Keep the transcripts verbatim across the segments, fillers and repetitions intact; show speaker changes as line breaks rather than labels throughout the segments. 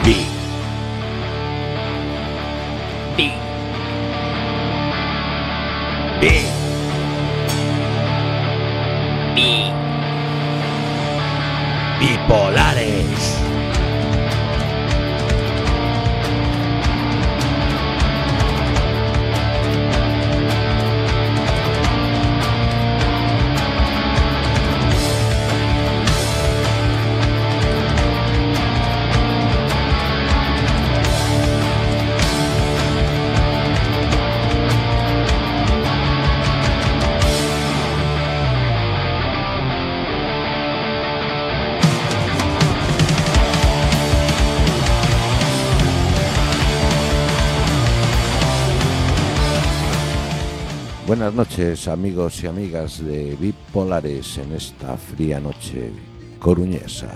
Bi. Bi. Bi. Bi. Bipolares. Buenas noches, amigos y amigas de Bipolares en esta fría noche coruñesa.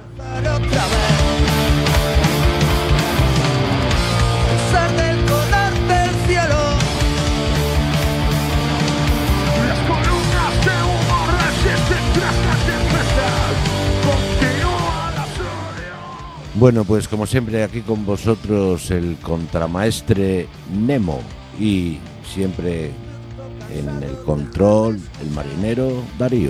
Bueno, pues como siempre aquí con vosotros el contramaestre Nemo y siempre en el control, el marinero Darío.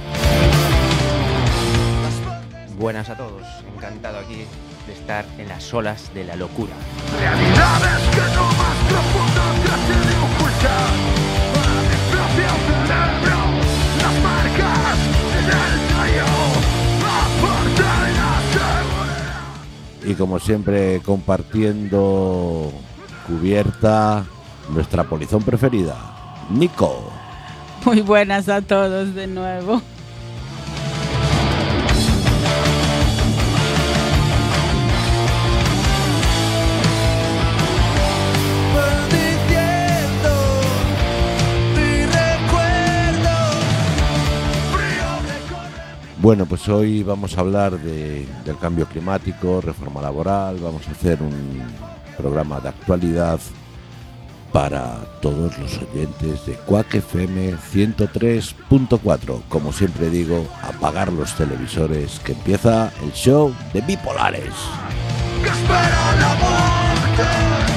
Buenas a todos, encantado aquí de estar en las olas de la locura.
Realidades que no más profundas tratan de ocultar para mi propio cerebro las marcas en el tallo, aparte de la seguridad.
Y como siempre compartiendo cubierta nuestra polizón preferida, Nico.
Muy buenas a todos de nuevo.
Bueno, pues hoy vamos a hablar de, del cambio climático, reforma laboral, vamos a hacer un programa de actualidad para todos los oyentes de Quack F M ciento tres punto cuatro. Como siempre digo, apagar los televisores, que empieza el show de Bipolares.
Que espera la muerte.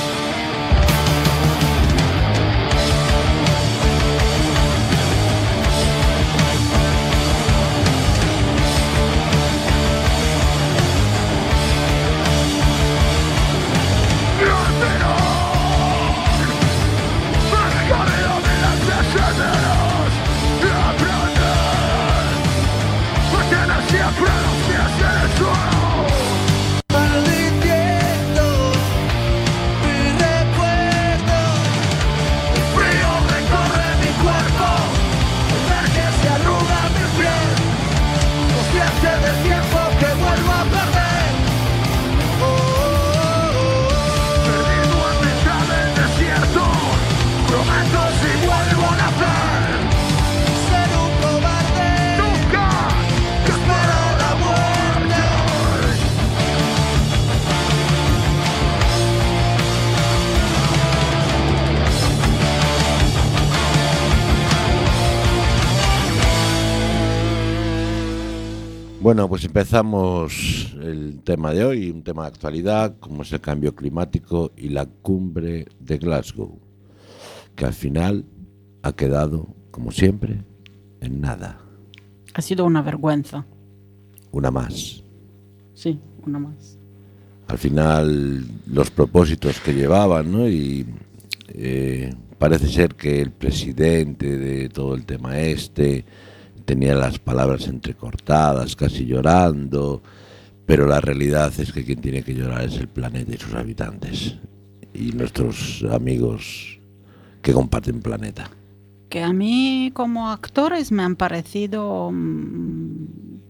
Bueno, pues empezamos el tema de hoy, un tema de actualidad, como es el cambio climático y la cumbre de Glasgow, que al final ha quedado, como siempre, en nada.
Ha sido una vergüenza.
Una más.
Sí, una más.
Al final, los propósitos que llevaban, ¿no? Y eh, parece ser que el presidente de todo el tema este tenía las palabras entrecortadas, casi llorando, pero la realidad es que quien tiene que llorar es el planeta y sus habitantes y nuestros amigos que comparten planeta.
Que a mí como actores me han parecido mmm,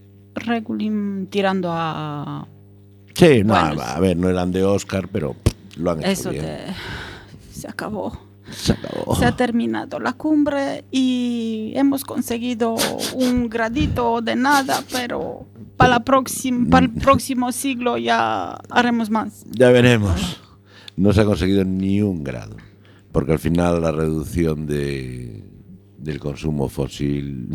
regulín tirando a...
Sí, no,
bueno,
a ver, no eran de Oscar, pero pff, lo han hecho
eso
bien.
te... se acabó.
Se acabó.
Se ha terminado la cumbre y hemos conseguido un gradito de nada, pero para, la próxima, para el próximo siglo ya haremos más.
Ya veremos. No se ha conseguido ni un grado, porque al final la reducción de, del consumo fósil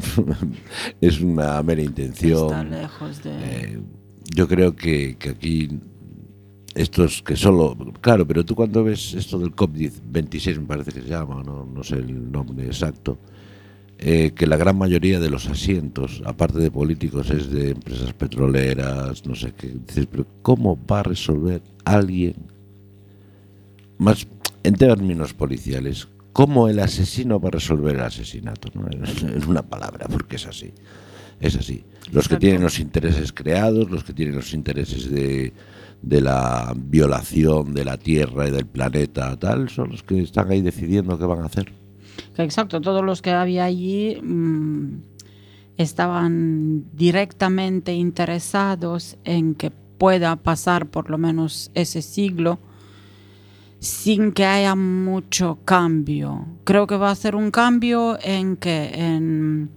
es una mera intención.
Está lejos de...
Eh, yo creo que, que aquí estos que solo... Claro, pero tú cuando ves esto del COP veintiséis, me parece que se llama, no, no sé el nombre exacto, eh, que la gran mayoría de los asientos, aparte de políticos, es de empresas petroleras, no sé qué. Dices, pero ¿cómo va a resolver alguien, más en términos policiales, cómo el asesino va a resolver el asesinato, ¿no? En una palabra, porque es así. Es así. Los que tienen los intereses creados, los que tienen los intereses de, de la violación de la Tierra y del planeta, tal, son los que están ahí decidiendo qué van a hacer.
Exacto, todos los que había allí mmm, estaban directamente interesados en que pueda pasar por lo menos ese siglo sin que haya mucho cambio. Creo que va a ser un cambio en que en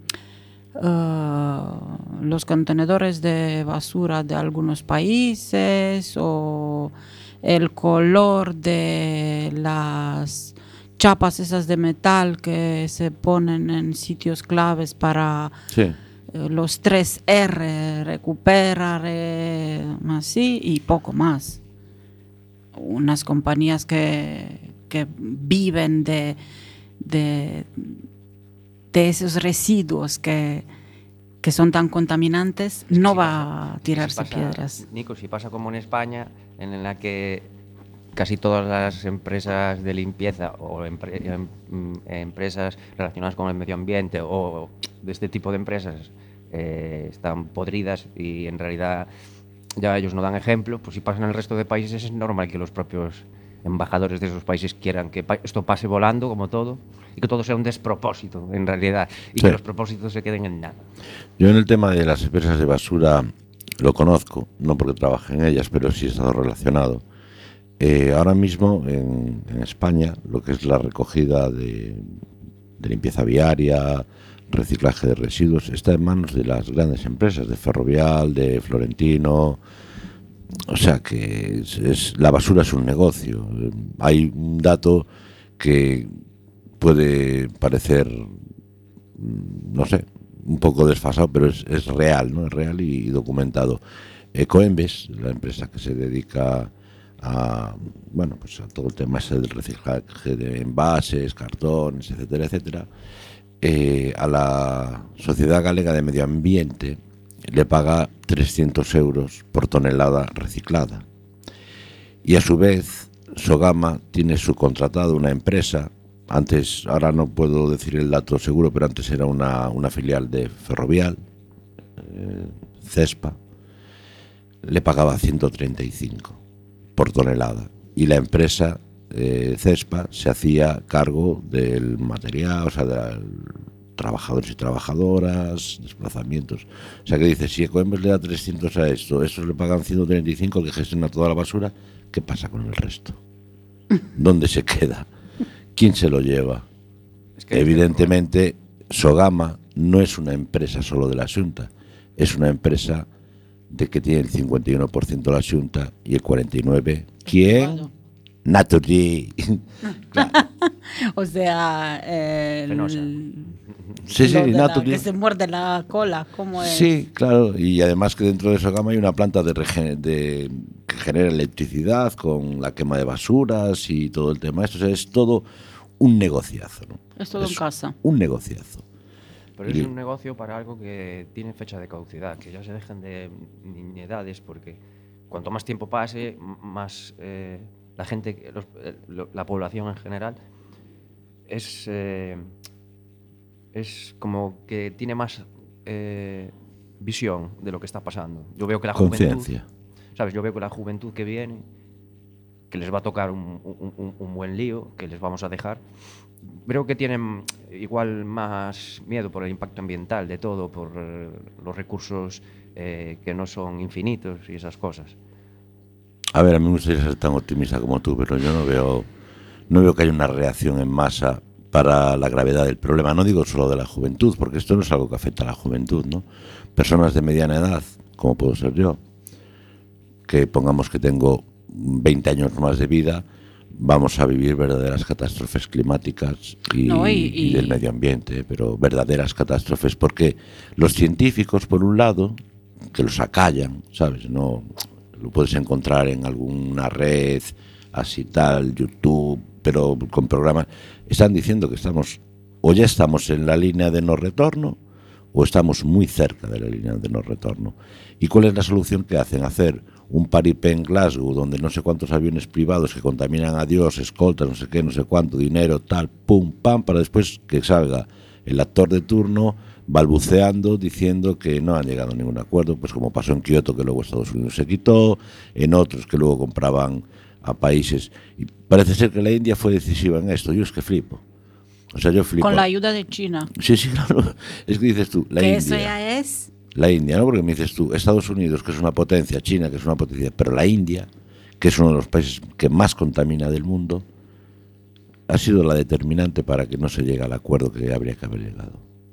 uh, los contenedores de basura de algunos países o el color de las chapas esas de metal que se ponen en sitios claves para
sí.
uh, los tres R, recupera, re, así, y poco más. Unas compañías que, que viven de, de, de esos residuos que, que son tan contaminantes, no
si
va
pasa,
a tirarse
si pasa,
piedras.
Nico, si pasa como en España, en la que casi todas las empresas de limpieza o empre, em, empresas relacionadas con el medio ambiente o de este tipo de empresas eh, están podridas y en realidad ya ellos no dan ejemplo, pues si pasa en el resto de países es normal que los propios embajadores de esos países quieran que pa esto pase volando como todo y que todo sea un despropósito en realidad y sí. que los propósitos se queden en nada.
Yo en el tema de las empresas de basura lo conozco, no porque trabaje en ellas, pero sí he estado relacionado. Eh, ahora mismo en, en España lo que es la recogida de, de limpieza viaria, reciclaje de residuos, está en manos de las grandes empresas, de Ferrovial, de Florentino. O sea que es, es, la basura es un negocio. Hay un dato que puede parecer, no sé, un poco desfasado, pero es, es real, ¿no? Es real y, y documentado. Ecoembes, la empresa que se dedica a, bueno, pues a todo el tema ese del reciclaje de envases, cartones, etcétera, etcétera, eh, a la Sociedad Galega de Medio Ambiente le paga trescientos euros por tonelada reciclada. Y a su vez, Sogama tiene subcontratado una empresa, antes, ahora no puedo decir el dato seguro, pero antes era una, una filial de Ferrovial, eh, Cespa, le pagaba ciento treinta y cinco por tonelada. Y la empresa eh, Cespa se hacía cargo del material, o sea, de trabajadores y trabajadoras, desplazamientos. O sea, que dice, si Ecoembes le da trescientos a esto, estos le pagan ciento treinta y cinco, que gestiona toda la basura, ¿qué pasa con el resto? ¿Dónde se queda? ¿Quién se lo lleva? Es que evidentemente, Sogama no es una empresa solo de la Xunta, es una empresa de que tiene el cincuenta y uno por ciento la Xunta y el cuarenta y nueve por ciento ¿quién? Naturgy. Claro.
O sea, eh, el,
sí, sí,
Naturgy, que se muerde la cola, ¿cómo es?
Sí, claro, y además que dentro de Sogama hay una planta de, de que genera electricidad con la quema de basuras y todo el tema. Esto, o sea, es todo un negociazo, ¿no?
Es todo es en casa.
Un negociazo.
Pero es un negocio para algo que tiene fecha de caducidad, que ya se dejen de niñedades, porque cuanto más tiempo pase, más eh, la gente, los, eh, la población en general, es, eh, es como que tiene más eh, visión de lo que está pasando. Yo veo que la juventud, ¿sabes? Yo veo que la juventud que viene, que les va a tocar un, un, un buen lío, que les vamos a dejar. Creo que tienen igual más miedo por el impacto ambiental de todo, por eh, los recursos eh, que no son infinitos y esas cosas.
A ver, a mí me gustaría ser tan optimista como tú, pero yo no veo, no veo que haya una reacción en masa para la gravedad del problema. No digo solo de la juventud, porque esto no es algo que afecta a la juventud, ¿no? Personas de mediana edad, como puedo ser yo, que pongamos que tengo veinte años más de vida, vamos a vivir verdaderas catástrofes climáticas y, no, y, y... y del medio ambiente, pero verdaderas catástrofes, porque los científicos, por un lado, que los acallan, ¿sabes? No, lo puedes encontrar en alguna red, así tal, YouTube, pero con programas. Están diciendo que estamos, o ya estamos en la línea de no retorno, o estamos muy cerca de la línea de no retorno. ¿Y cuál es la solución que hacen? Hacer un paripé en Glasgow, donde no sé cuántos aviones privados que contaminan a Dios, escoltas, no sé qué, no sé cuánto, dinero, tal, pum, pam, para después que salga el actor de turno balbuceando, diciendo que no han llegado a ningún acuerdo, pues como pasó en Kioto, que luego Estados Unidos se quitó, en otros que luego compraban a países. Y parece ser que la India fue decisiva en esto. Yo es que flipo. O sea, yo flipo.
Con la ayuda de China.
Sí, sí, claro. Es que dices tú, la
que
India.
Eso ya es...
La India, ¿no? Porque me dices tú, Estados Unidos, que es una potencia, China, que es una potencia, pero la India, que es uno de los países que más contamina del mundo, ha sido la determinante para que no se llegue al acuerdo que habría que haber llegado.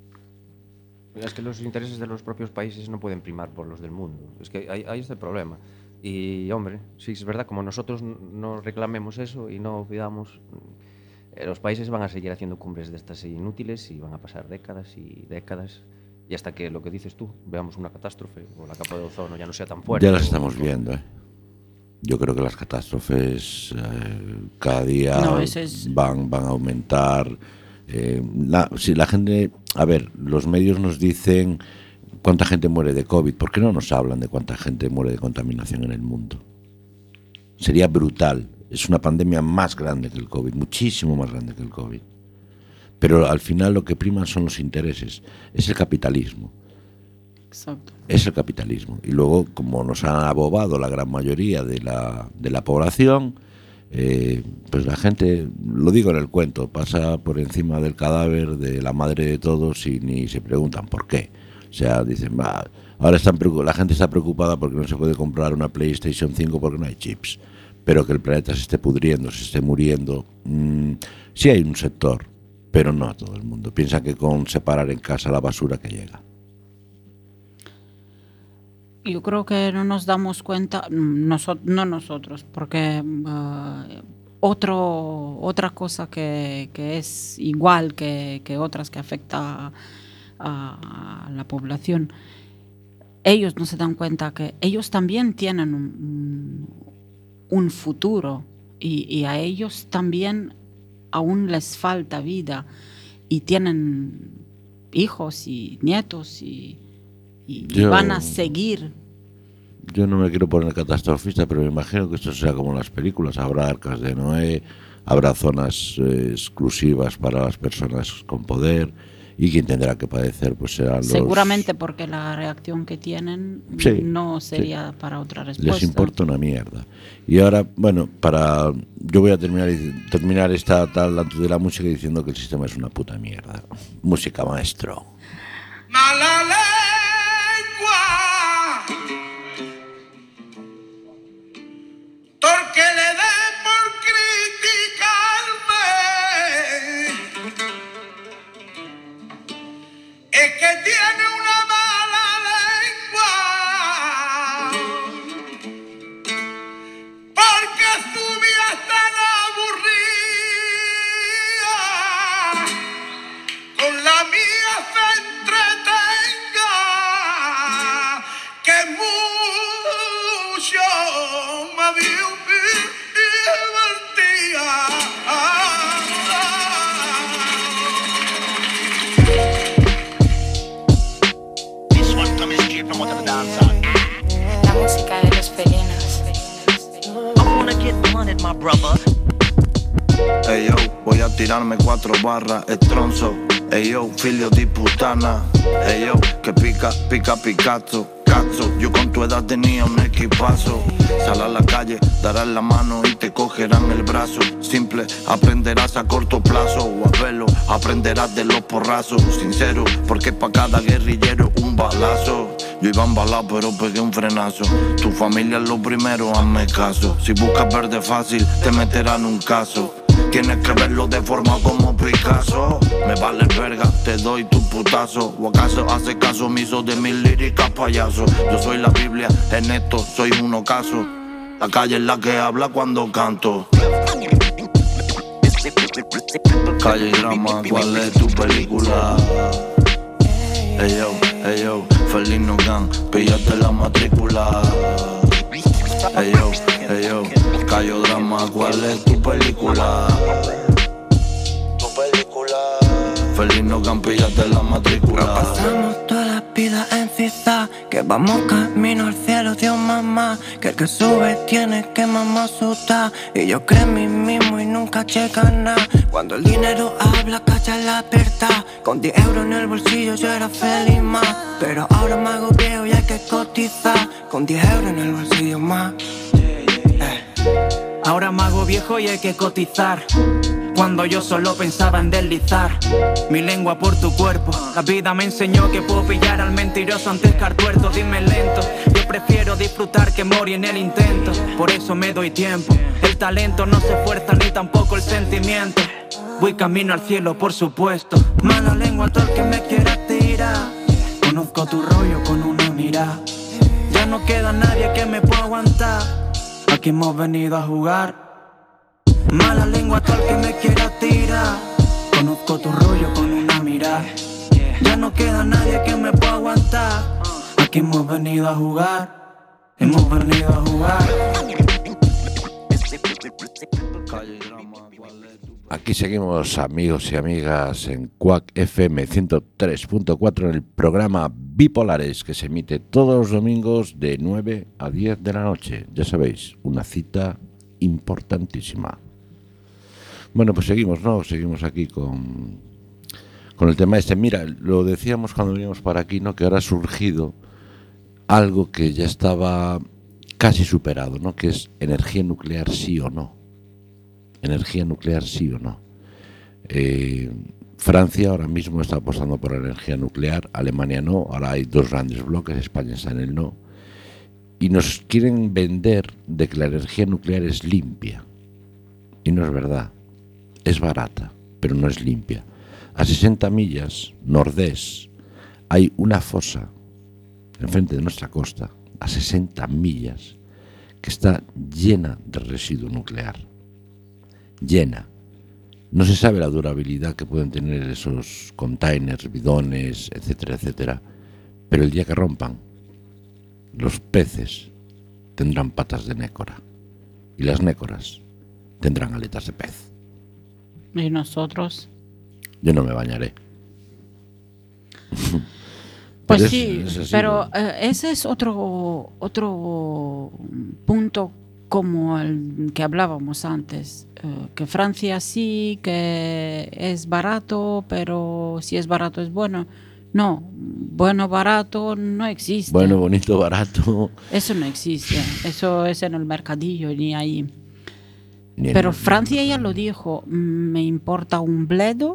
Es que los intereses de los propios países no pueden primar por los del mundo. Es que hay, hay este problema. Y, hombre, sí, es verdad, como nosotros no reclamemos eso y no pidamos, eh, los países van a seguir haciendo cumbres de estas inútiles y van a pasar décadas y décadas. Y hasta que, lo que dices tú, veamos una catástrofe o la capa de ozono ya no sea tan fuerte.
Ya las
o,
estamos viendo, ¿eh? Yo creo que las catástrofes eh, cada día
no, es...
van, van a aumentar. Eh, la, si la gente, a ver, los medios nos dicen cuánta gente muere de COVID. ¿Por qué no nos hablan de cuánta gente muere de contaminación en el mundo? Sería brutal. Es una pandemia más grande que el COVID, muchísimo más grande que el COVID. Pero al final lo que priman son los intereses, es el capitalismo.
Exacto.
Es el capitalismo. Y luego, como nos han abobado la gran mayoría de la, de la población, eh, pues la gente, lo digo en el cuento, pasa por encima del cadáver de la madre de todos y ni se preguntan por qué. O sea, dicen, bah, ahora están, la gente está preocupada porque no se puede comprar una PlayStation cinco porque no hay chips. Pero que el planeta se esté pudriendo, se esté muriendo, mmm, sí hay un sector, pero no a todo el mundo. Piensa que con separar en casa la basura que llega.
Yo creo que no nos damos cuenta, noso- no nosotros, porque uh, otro, otra cosa que, que es igual que, que otras que afecta a, a la población, ellos no se dan cuenta que ellos también tienen un, un futuro y, y a ellos también aún les falta vida y tienen hijos y nietos y, y
Yo,
van a seguir.
Yo no me quiero poner catastrofista, pero me imagino que esto sea como en las películas. Habrá arcas de Noé, habrá zonas eh, exclusivas para las personas con poder y quien tendrá que padecer pues serán los...
Seguramente porque la reacción que tienen
sí,
no sería sí. para otra respuesta.
Les importa una mierda. Y ahora, bueno, para yo voy a terminar terminar esta tal antes de la música diciendo que el sistema es una puta mierda. Música, maestro.
Mala lengua, porque le dé por criticarme, es que tiene una mala lengua, porque su vida es tan aburrida, con la mía se entretenga, que mucho me divertía.
La música de los felinos.
Ey yo, voy a tirarme cuatro barras, estronzo. Ey yo, filio di putana. Ey yo, que pica, pica, picazo. Cazzo, yo con tu edad tenía un equipazo. Sal a la calle, darás la mano y te cogerán el brazo. Simple, aprenderás a corto plazo. O a verlo, aprenderás de los porrazos. Sincero, porque pa' cada guerrillero un balazo. Yo iba a embalar pero pegué un frenazo. Tu familia es lo primero, hazme caso. Si buscas verde fácil, te meterán un caso. Tienes que verlo de forma como Picasso. Me vale verga, te doy tu putazo. ¿O acaso hace caso omiso de mis líricas, payaso? Yo soy la Biblia, en esto soy un ocaso. La calle es la que habla cuando canto. Calle y drama, ¿cuál es tu película? Ey yo, ey yo, Felino Gang, píllate la matrícula. Ey yo, ey yo, Cayo Drama, ¿cuál es tu película? Tu película. Feliz no campíllate la matrícula.
Pasamos toda la vida en ciza, que vamos camino al cielo, Dios mamá. Que el que sube tiene que mamá asustar. Y yo creo en mí mismo y nunca checa nada. Cuando el dinero habla, cacha la verdad. Con diez euros en el bolsillo yo era feliz más. Pero ahora me hago viejo y hay que cotizar. Con diez euros en el bolsillo más. eh.
Ahora me hago viejo y hay que cotizar. Cuando yo solo pensaba en deslizar mi lengua por tu cuerpo. La vida me enseñó que puedo pillar al mentiroso antes que al tuerto. Dime lento, yo prefiero disfrutar que morir en el intento. Por eso me doy tiempo. El talento no se fuerza ni tampoco el sentimiento. Voy camino al cielo, por supuesto. Mala lengua a todo el que me quiera tirar. Conozco tu rollo con una mirada. Ya no queda nadie que me pueda aguantar. Aquí hemos venido a jugar. Mala lengua a todo el que me quiera tirar. Conozco tu rollo con una mirada. Ya no queda nadie que me pueda aguantar. Aquí hemos venido a jugar. Hemos venido a jugar.
Aquí seguimos, amigos y amigas, en Quack F M ciento tres punto cuatro, en el programa Bipolares, que se emite todos los domingos de nueve a diez de la noche. Ya sabéis, una cita importantísima. Bueno, pues seguimos, ¿no? Seguimos aquí con, con el tema este. Mira, lo decíamos cuando veníamos para aquí, ¿no? Que ahora ha surgido algo que ya estaba casi superado, ¿no? Que es energía nuclear sí o no. Energía nuclear sí o no. Eh, Francia ahora mismo está apostando por la energía nuclear, Alemania no, ahora hay dos grandes bloques, España está en el no. Y nos quieren vender de que la energía nuclear es limpia. Y no es verdad. Es barata, pero no es limpia. A sesenta millas, nordés, hay una fosa enfrente de nuestra costa, a sesenta millas, que está llena de residuo nuclear. Llena. No se sabe la durabilidad que pueden tener esos containers, bidones, etcétera, etcétera. Pero el día que rompan, los peces tendrán patas de nécora y las nécoras tendrán aletas de pez.
¿Y nosotros?
Yo no me bañaré.
Pues
pero
sí,
es, es así,
pero
¿no?
eh, ese es otro, otro punto como el que hablábamos antes, eh, que Francia sí, que es barato, pero si es barato es bueno. No, bueno, barato no existe.
Bueno, bonito, barato.
Eso no existe, eso es en el mercadillo, ni ahí.
Ni
Pero
en-
Francia ya lo dijo, me importa un bledo,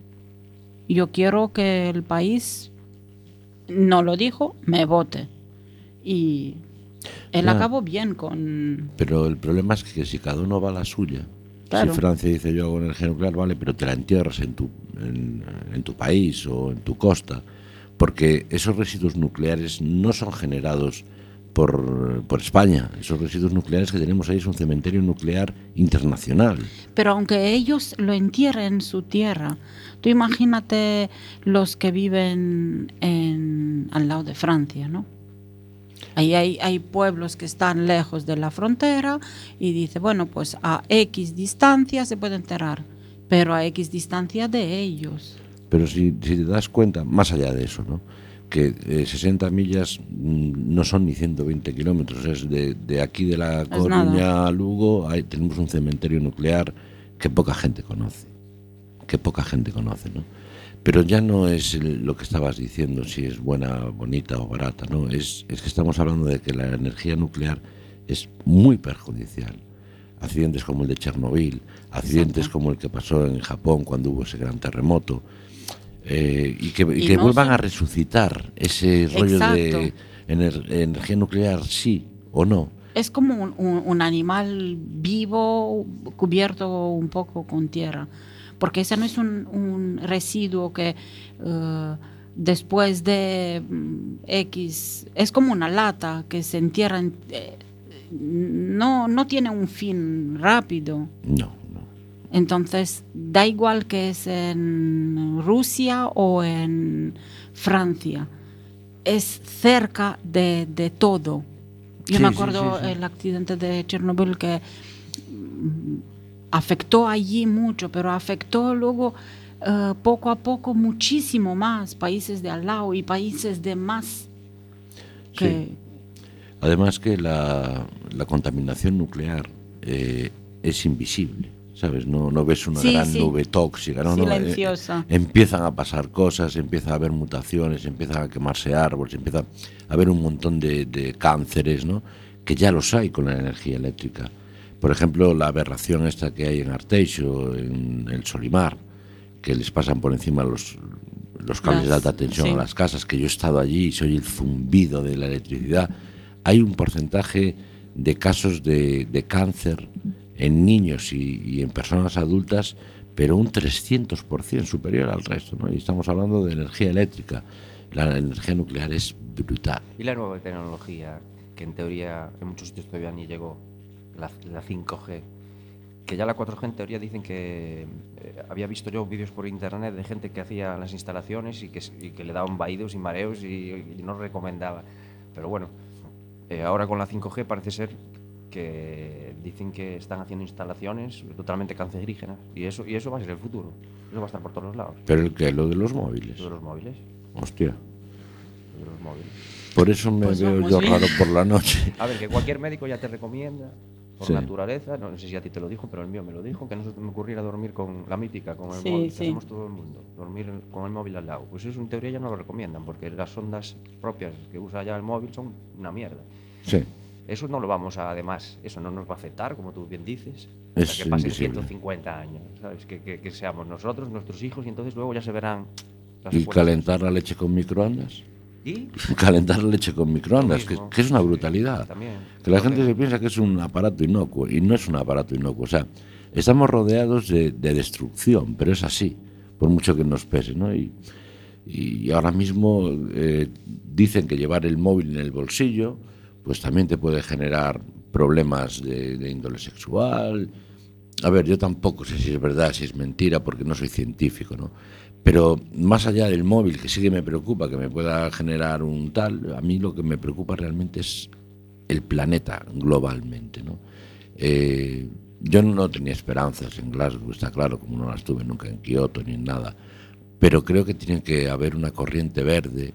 yo quiero que el país, no lo dijo, me vote. Y él
Ya.
acabó bien con...
Pero el problema es que si cada uno va a la suya,
Claro.
si Francia dice yo hago energía nuclear, vale, pero te la entierras en tu, en, en tu país o en tu costa, porque esos residuos nucleares no son generados por, por España. Esos residuos nucleares que tenemos ahí es un cementerio nuclear internacional.
Pero aunque ellos lo entierren en su tierra, tú imagínate los que viven en, al lado de Francia, ¿no? Ahí hay, hay pueblos que están lejos de la frontera y dice, bueno, pues a X distancia se puede enterrar, pero a X distancia de ellos.
Pero si, si te das cuenta, más allá de eso, ¿no? Que eh, sesenta millas mm, no son ni ciento veinte kilómetros, es de, de aquí de la Coruña
nada.
a Lugo, ahí tenemos un cementerio nuclear que poca gente conoce, que poca gente conoce, ¿no? Pero ya no es el- lo que estabas diciendo, si es buena, bonita o barata, ¿no? Es, es que estamos hablando de que la energía nuclear es muy perjudicial. Accidentes como el de Chernobyl, accidentes como el que pasó en Japón cuando hubo ese gran terremoto, eh, y que, y
Y
que
no
vuelvan
son-
a resucitar ese rollo de
Exacto.
ener- energía nuclear, sí o no.
Es como un, un- un animal vivo cubierto un poco con tierra, porque ese no es un, un residuo que eh, después de mm, X, es como una lata que se entierra, en- eh, no, no tiene un fin rápido.
No, no.
Entonces, da igual que es en Rusia o en Francia, es cerca de, de todo. Yo
Sí,
me
sí,
acuerdo
sí, sí.
el accidente de Chernobyl que mm, afectó allí mucho, pero afectó luego eh, poco a poco muchísimo más países de al lado y países de más. Que,
Sí. Además que la, la contaminación nuclear eh, es invisible, ¿sabes? No, no ves una
Sí,
gran
sí.
nube tóxica, no, no, eh,
Silenciosa.
empiezan a pasar cosas, empieza a haber mutaciones, empiezan a quemarse árboles, empieza a haber un montón de, de cánceres, ¿no? Que ya los hay con la energía eléctrica. Por ejemplo, la aberración esta que hay en Arteixo, en el Solimar, que les pasan por encima los, los cables
Las-
de alta tensión
sí.
a las casas, que yo he estado allí y se oye el zumbido de la electricidad. Hay un porcentaje de casos de, de cáncer en niños y, y en personas adultas, pero un trescientos por ciento superior al resto, ¿no? Y estamos hablando de energía eléctrica. La energía nuclear es brutal.
Y la nueva tecnología, que en teoría en muchos sitios todavía ni llegó, la, la cinco G, que ya la cuatro G en teoría dicen que eh, había visto yo vídeos por internet de gente que hacía las instalaciones y que, y que le daban vaídos y mareos y, y no recomendaba. Pero bueno, eh, ahora con la cinco G parece ser que dicen que están haciendo instalaciones totalmente cancerígenas y eso, y eso va a ser el futuro. Eso va a estar por todos los lados.
Pero el que lo de los móviles.
Lo de los móviles.
Hostia.
Lo de los móviles.
Por eso me
Pues
veo
vamos
yo
bien.
raro por la noche.
A ver, que cualquier médico ya te recomienda, por
Sí.
naturaleza, no sé si a ti te lo dijo, pero el mío me lo dijo, que no se me ocurriera dormir con la mítica, con el
Sí,
móvil, que
sí.
hacemos todo el mundo, dormir con el móvil al lado. Pues eso en teoría ya no lo recomiendan, porque las ondas propias que usa ya el móvil son una mierda.
Sí.
Eso no lo vamos a, además, eso no nos va a afectar, como tú bien dices,
Es
hasta que pasen
invisible.
ciento cincuenta años, ¿sabes? Que, que, que seamos nosotros, nuestros hijos, y entonces luego ya se verán las
Y
secuelas.
calentar la leche con microondas.
¿Y?
Calentar la leche con microondas,
Lo
que,
mismo.
que es una brutalidad.
También.
Que la gente
Entonces-
se piensa que es un aparato inocuo y no es un aparato inocuo. O sea, estamos rodeados de, de destrucción, pero es así, por mucho que nos pese, ¿no? Y, y ahora mismo eh, dicen que llevar el móvil en el bolsillo pues también te puede generar problemas de, de índole sexual. A ver, yo tampoco sé si es verdad, si es mentira, porque no soy científico, ¿no? Pero más allá del móvil, que sí que me preocupa, que me pueda generar un tal, a mí lo que me preocupa realmente es el planeta globalmente, ¿no? Eh, yo no tenía esperanzas en Glasgow, está claro, como no las tuve nunca en Kioto ni en nada, pero creo que tiene que haber una corriente verde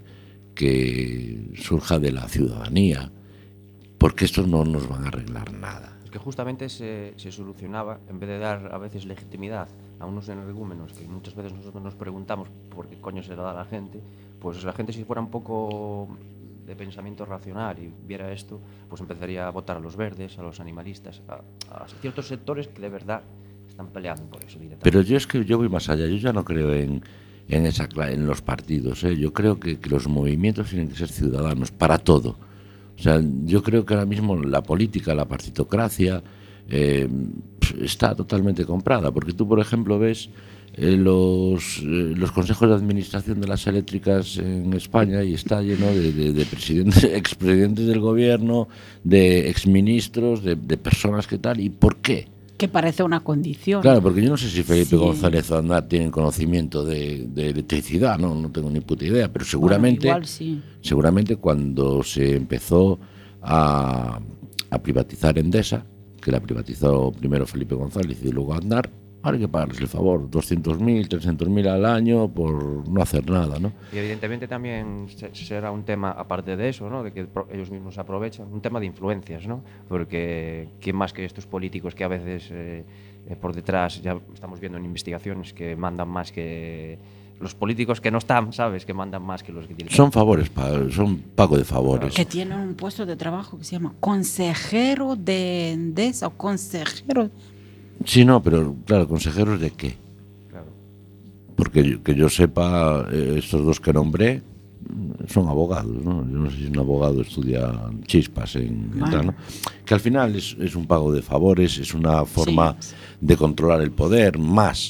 que surja de la ciudadanía, porque estos no nos van a arreglar nada.
Es que justamente se, se solucionaba, en vez de dar a veces legitimidad a unos energúmenos que muchas veces nosotros nos preguntamos por qué coño se lo da a la gente, pues la gente si fuera un poco de pensamiento racional y viera esto, pues empezaría a votar a los verdes, a los animalistas, a, a ciertos sectores que de verdad están peleando por eso directamente.
Pero yo es que yo voy más allá, yo ya no creo en, en, esa, en los partidos, ¿eh? Yo creo que, que los movimientos tienen que ser ciudadanos para todo. O sea, yo creo que ahora mismo la política, la partitocracia, eh, está totalmente comprada. Porque tú, por ejemplo, ves eh, los, eh, los consejos de administración de las eléctricas en España y está lleno de, de, de presidentes, expresidentes del gobierno, de exministros, de, de personas que tal. ¿Y por qué?
que parece una condición.
Claro, porque yo no sé si Felipe
Sí.
González o Aznar tienen conocimiento de, de electricidad, no, no tengo ni puta idea, pero seguramente,
Bueno, igual sí.
seguramente cuando se empezó a, a privatizar Endesa, que la privatizó primero Felipe González y luego Aznar, ahora hay que pagarles el favor, doscientos mil, trescientos mil al año por no hacer nada, ¿no?
Y evidentemente también se- será un tema, aparte de eso, ¿no? De que pro- ellos mismos aprovechan, un tema de influencias, ¿no? Porque quién más que estos políticos que a veces eh, eh, por detrás, ya estamos viendo en investigaciones que mandan más que los políticos que no están, ¿sabes? Que mandan más que los que tienen.
Son favores, pa- son pago de favores.
Que tiene un puesto de trabajo que se llama consejero de Endesa o consejero.
Sí, no, pero claro, consejeros de qué.
Claro.
Porque yo- que yo sepa, eh, estos dos que nombré son abogados, ¿no? Yo no sé si un abogado estudia chispas en, en
Bueno.
tal, ¿no? Que al final es, es un pago de favores, es una forma
Sí.
de controlar el poder, más,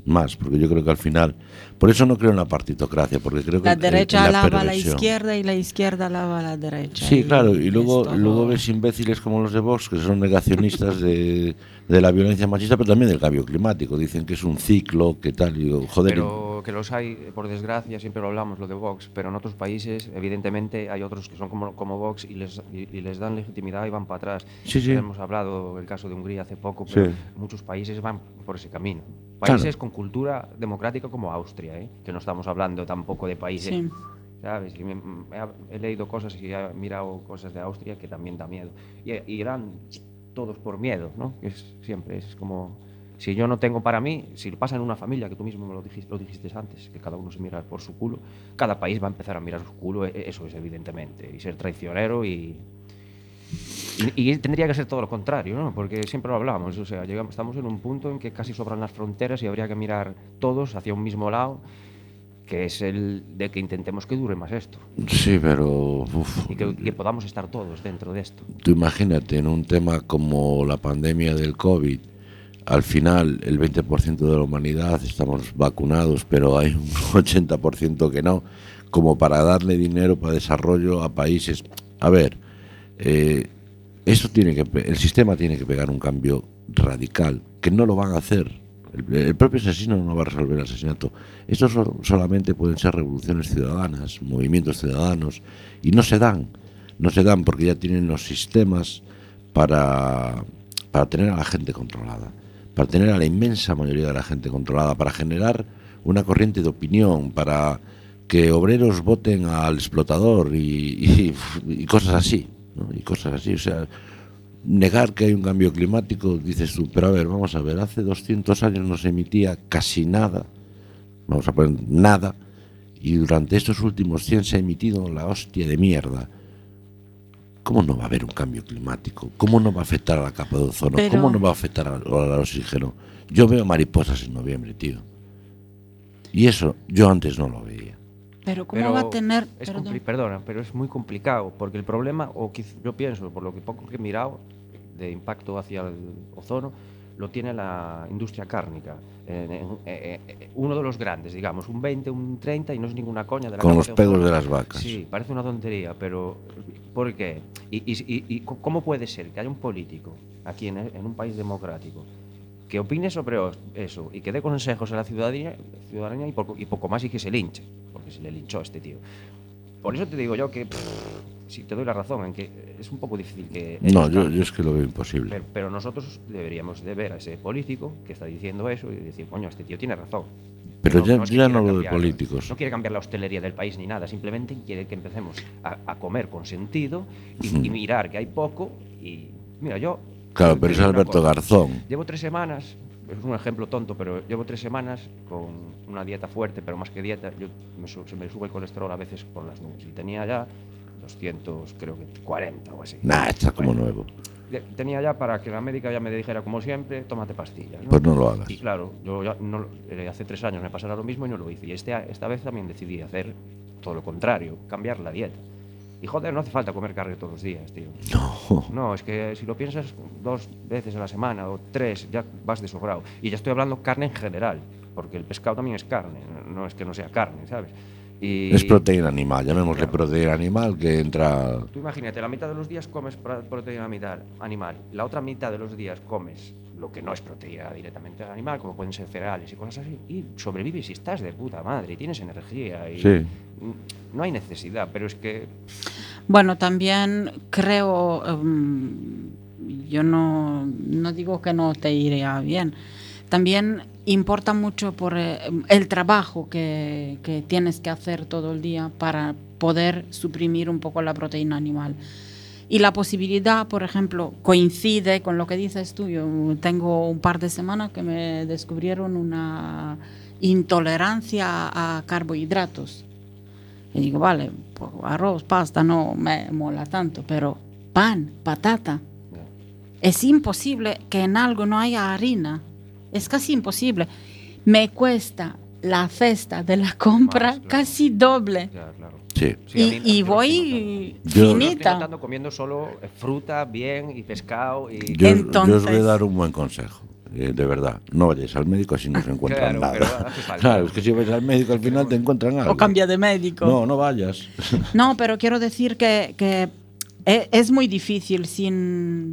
más, porque yo creo que al final, por eso no creo en la partitocracia, porque creo que
La derecha
en la
alaba a la
perversión.
izquierda y la izquierda alaba a la derecha.
Sí, claro, y
es
luego,
todo-
luego ves imbéciles como los de Vox, que son negacionistas de, de la violencia machista, pero también del cambio climático. Dicen que es un ciclo, que tal, y digo, joder.
Pero que los hay, por desgracia, siempre lo hablamos, lo de Vox, pero en otros países, evidentemente, hay otros que son como, como Vox y les, y, y les dan legitimidad y van para atrás.
Sí, sí.
Hemos hablado del caso de Hungría hace poco, pero
Sí.
muchos países van por ese camino. Países
Claro.
con cultura democrática como Austria, ¿eh? Que no estamos hablando tampoco de países...
Sí.
¿Sabes? Y me- me he, he leído cosas y he mirado cosas de Austria que también da miedo. Y, y irán todos por miedo, ¿no? Que es siempre, es como... Si yo no tengo para mí, si pasa en una familia, que tú mismo me lo dijiste, lo dijiste antes, que cada uno se mira por su culo, cada país va a empezar a mirar su culo, e- eso es evidentemente, y ser traicionero y... Y, y tendría que ser todo lo contrario, ¿no? Porque siempre lo hablamos, o sea, llegamos, estamos en un punto en que casi sobran las fronteras y habría que mirar todos hacia un mismo lado, que es el de que intentemos que dure más esto
Sí, pero uf,
y que, que podamos estar todos dentro de esto.
tú imagínate, en un tema como la pandemia del COVID, al final el veinte por ciento de la humanidad estamos vacunados, pero hay un ochenta por ciento que no, como para darle dinero para desarrollo a países. A ver, eh, esto tiene que, pe- el sistema tiene que pegar un cambio radical, que no lo van a hacer. El, el propio asesino no va a resolver el asesinato. Esto so- solamente pueden ser revoluciones ciudadanas, movimientos ciudadanos, y no se dan. No se dan porque ya tienen los sistemas para, para tener a la gente controlada, para tener a la inmensa mayoría de la gente controlada, para generar una corriente de opinión, para que obreros voten al explotador y, y- y cosas así, ¿no? Y cosas así, o sea, negar que hay un cambio climático, dices tú, pero a ver, vamos a ver, hace doscientos años no se emitía casi nada, vamos a poner nada, y durante estos últimos cien se ha emitido la hostia de mierda. ¿Cómo no va a haber un cambio climático? ¿Cómo no va a afectar a la capa de ozono?
Pero-
¿Cómo no va a afectar al, al oxígeno? Yo veo mariposas en noviembre, tío. Y eso yo antes no lo veía.
Pero ¿cómo
Pero
va a tener...?
es
Perdón.
compli- perdona, pero es muy complicado, porque el problema, o quiz- yo pienso, por lo que poco que he mirado, de impacto hacia el ozono, lo tiene la industria cárnica. En- en- eh, eh, uno de los grandes, digamos, un veinte, un treinta, y no es ninguna coña. De la
Con
capa
los
de
pedos
ozono.
de las vacas.
Sí, parece una tontería, pero ¿por qué? ¿Y, y, y- y cómo puede ser que haya un político aquí en, en un país democrático que opine sobre os- eso y que dé consejos a la ciudadanía, ciudadanía y, poco, y poco más y que se linche? Porque se le linchó a este tío. Por eso te digo yo que, pff, sí, te doy la razón en que es un poco difícil que...
No,
ellos
yo,
cambien.
yo es que lo veo imposible.
Pero, pero nosotros deberíamos de ver a ese político que está diciendo eso y decir, coño, este tío tiene razón.
Pero ya,
es que
ya
quiera
no lo de
cambiar-
políticos.
No quiere cambiar la hostelería del país ni nada, simplemente quiere que empecemos a, a comer con sentido y, y mirar que hay poco y... Mira, yo...
Claro,
te
pero es
digo una
Alberto
cosa.
Garzón.
Llevo tres semanas, es un ejemplo tonto, pero llevo tres semanas con una dieta fuerte, pero más que dieta, yo me su- se me sube el colesterol a veces por las nubes. Y tenía ya doscientos, creo que cuarenta o así.
Nah, está como
Bueno,
nuevo.
ya- Tenía ya para que la médica ya me dijera, como siempre, tómate pastillas. ¿no?
Pues no lo hagas.
Y claro, yo ya no, eh, hace tres años me pasara lo mismo y no lo hice. Y este, esta vez también decidí hacer todo lo contrario, cambiar la dieta. Y joder, no hace falta comer carne todos los días, tío.
No.
No, es que si lo piensas dos veces a la semana o tres, ya vas de sobrado. Y ya estoy hablando carne en general, porque el pescado también es carne, no es que no sea carne, ¿sabes? Y
Es proteína animal, llamémosle
Claro.
proteína animal, que entra...
Tú imagínate, la mitad de los días comes pro- proteína mitad animal, la otra mitad de los días comes lo que no es proteína directamente animal, como pueden ser cereales y cosas así, y sobrevives y estás de puta madre, y tienes energía, y
Sí.
n- no hay necesidad, pero es que
Bueno, también creo, em, yo no, no digo que no te iría bien, también importa mucho por eh, el trabajo que, que tienes que hacer todo el día para poder suprimir un poco la proteína animal. Y la posibilidad, por ejemplo, coincide con lo que dices tú. Yo tengo un par de semanas que me descubrieron una intolerancia a carbohidratos. Y digo, vale, pues arroz, pasta no me mola tanto, pero pan, patata. Es imposible que en algo no haya harina. Es casi imposible. Me cuesta la cesta de la compra
Más, claro.
casi doble.
ya, claro.
Sí.
Sí, a mí-
y
yo
y
lo
voy
estoy
Yo-
Yo lo estoy
finita.
notando comiendo solo eh, fruta bien y pescado y
Yo, yo os voy a
Entonces-
dar un buen consejo. eh, de verdad, no vayáis al médico así no se encuentran
Claro, pero
nada.
hace falta.
Claro, es que si vais al médico al final te encuentran algo.
O cambia de médico.
No, no vayas.
No, pero quiero decir que, que e- es muy difícil sin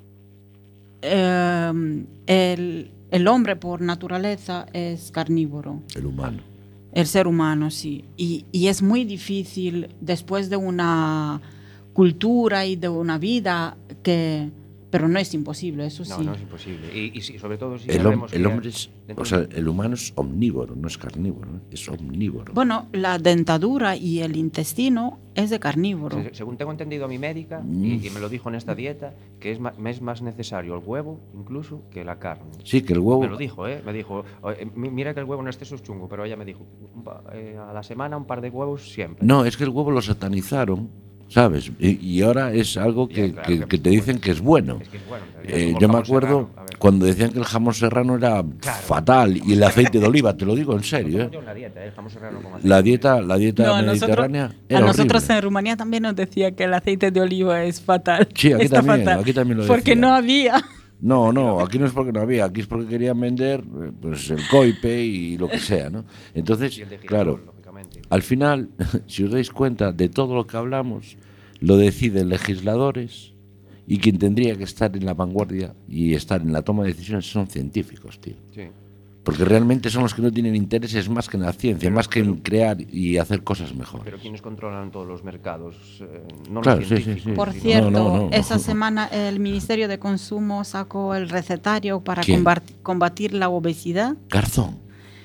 eh, el, el hombre por naturaleza es carnívoro.
El humano.
El ser humano, sí. Y, y es muy difícil después de una cultura y de una vida que... Pero no es imposible, eso sí.
No, no es imposible. Y, y sí, sobre todo si
El, hom-
sabemos
el
que
hombre es,
dentro
o sea,
de-
el humano es omnívoro, no es carnívoro, ¿eh? Es omnívoro.
Bueno, la dentadura y el intestino es de carnívoro.
se- según tengo entendido a mi médica,
Mm.
y, y me lo dijo en esta dieta, que es, ma- me es más necesario el huevo incluso que la carne.
Sí, que el huevo.
Me lo dijo, ¿eh? Me dijo, "O- eh, mi- mira que el huevo en exceso es chungo", pero ella me dijo, un pa- eh, a la semana un par de huevos siempre.
No, es que el huevo lo satanizaron, ¿sabes? Y, y ahora es algo que,
Ya, claro,
que-
que
que
es
te dicen
bueno.
que es bueno.
Es que es bueno. en realidad,
Eh,
como el
yo me
jamón
acuerdo
serrano. A ver,
cuando decían que el jamón serrano era
Claro.
fatal y el aceite de oliva, te lo digo en serio,
como
¿eh?
yo en la dieta, ¿eh? El jamón serrano con aceite.
La dieta, la dieta
No, a nosotros,
mediterránea
a
era
nosotros
horrible.
en Rumanía también nos decía que el aceite de oliva es fatal.
Sí, aquí
Está
también,
fatal,
aquí también lo
Porque
decían.
no había.
No, no, aquí no es porque no había, aquí es porque querían vender eh, pues el coipe y lo que sea, ¿no? Entonces,
Y el de Girasol,
claro,
lógicamente.
al final, si os dais cuenta de todo lo que hablamos, lo deciden legisladores y quien tendría que estar en la vanguardia y estar en la toma de decisiones son científicos, tío.
Sí.
Porque realmente son los que no tienen intereses más que en la ciencia, más que en crear y hacer cosas mejores.
Pero quienes controlan todos los mercados, eh, no
Claro,
los
sí, sí,
científicos.
sí.
Por
sino-
cierto,
No, no, no.
esa semana el Ministerio de Consumo sacó el recetario para
¿Quién?
combat- combatir la obesidad
Garzón,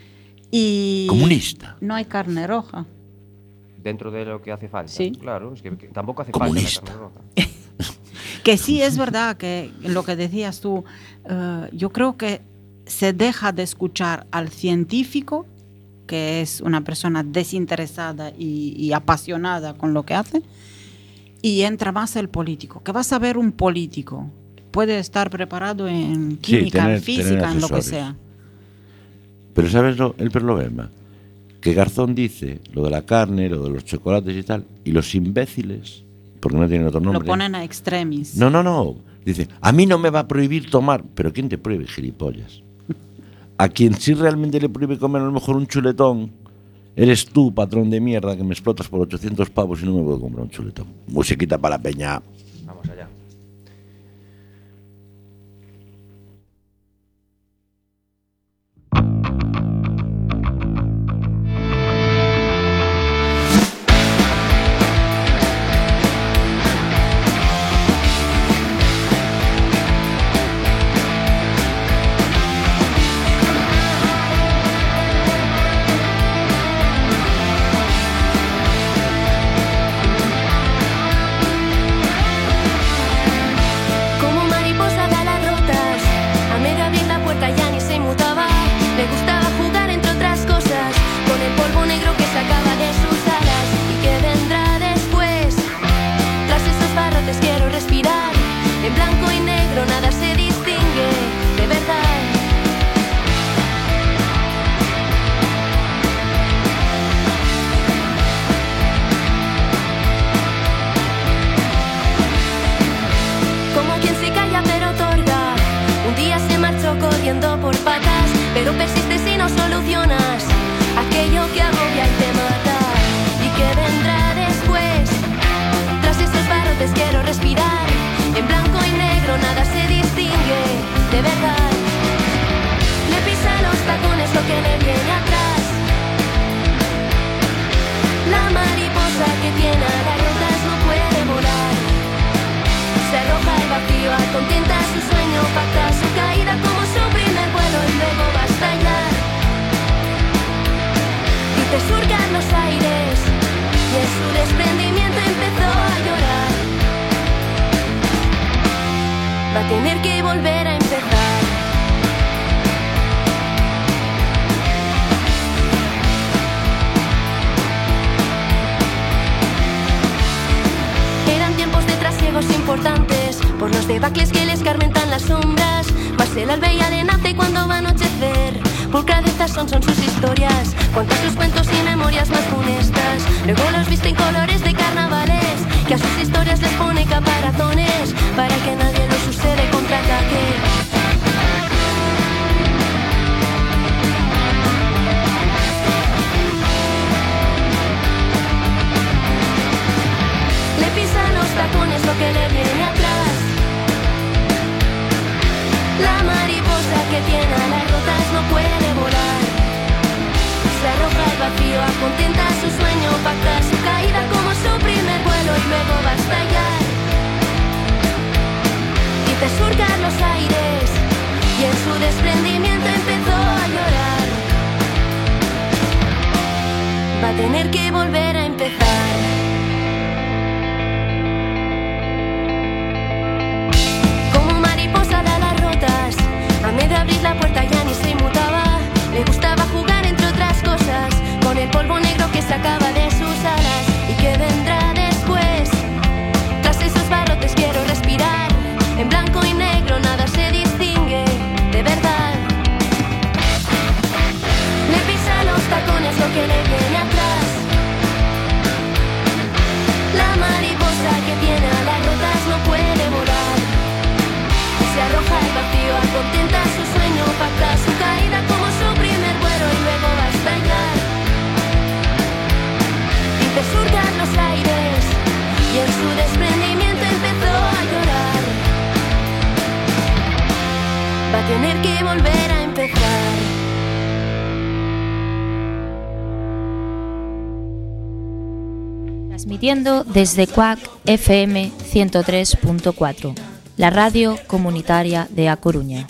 y
comunista.
no hay carne roja.
Dentro de lo que hace falta.
Sí.
Claro, es que, que tampoco hace
Comunista.
falta la carne roja.
Que sí, es verdad que lo que decías tú, eh, yo creo que se deja de escuchar al científico, que es una persona desinteresada y, y apasionada con lo que hace, y entra más el político. ¿Qué vas a ver un político? Puede estar preparado en química,
tener-
en física,
tener
en lo que
asesores.
sea.
Pero ¿sabes lo, el problema? Que Garzón dice lo de la carne, lo de los chocolates y tal, y los imbéciles, porque no tienen otro nombre.
Lo ponen a extremis.
No, no, no. Dice, a mí no me va a prohibir tomar. ¿Pero quién te prohíbe, gilipollas? A quien sí realmente le prohíbe comer a lo mejor un chuletón, eres tú, patrón de mierda, que me explotas por ochocientos pavos y no me puedo comprar un chuletón. Musiquita para la peña.
Vamos allá.
Como mariposa de alas rotas, a medio abrir la puerta ya ni se mutaba. Le gustaba jugar entre otras cosas con el polvo negro que sacaba de sus alas. ¿Y qué vendrá después? Tras esos barrotes quiero respirar. En blanco y negro nada se distingue de verdad. Como quien se calla pero otorga. Un día se marchó corriendo por patas, pero persistes y no solucionas aquello que agobia y te mata. ¿Y qué vendrá después? Tras estos barrotes quiero respirar. En blanco y negro nada se distingue de verdad. Le pisa los tacones lo que le viene atrás. La mariposa que tiene alas no puede volar. Se arroja al vacío a contenta su sueño, pacta su caída como su primer vuelo y luego va a estallar. Y te surcan los aires y en su desprendimiento empezó a llorar. Va a tener que volver a empezar. Eran tiempos de trasiegos importantes por los debacles que les escarmentan las sombras. Mas el alba ya le nace cuando va a anochecer. Por cabezas son, son sus historias. Cuentan sus cuentos y memorias más funestas. Luego los viste en colores de carnavales. Que a sus historias les pone caparazones para que nadie los use de contraataque. tacones lo que le viene atrás. La mariposa que tiene alas rotas no puede volar. Se arroja al vacío a contentar su sueño, pacta su caída como su primer vuelo y luego va a estallar. Y te surcan los aires y en su desprendimiento empezó a llorar. Va a tener que volver a empezar. Como mariposa de alas rotas, a medio abrir la puerta ya ni se inmutaba. Le gustaba jugar entre otras cosas con el polvo negro que sacaba de sus alas. ¿Y qué vendrá después? Tras esos barrotes quiero respirar. En blanco y negro nada se distingue de verdad. Le pisa los tacones lo que le viene atrás. La mariposa que tiene alas rotas no puede volar. Se arroja al vacío a contentar su sueño, pacta su caída como su primer vuelo y luego va a estallar. Y te surcan los aires y en su desprendimiento empezó a llorar. Va a tener que volver a empezar.
Transmitiendo desde Cuac F M ciento tres punto cuatro, la radio comunitaria de A Coruña.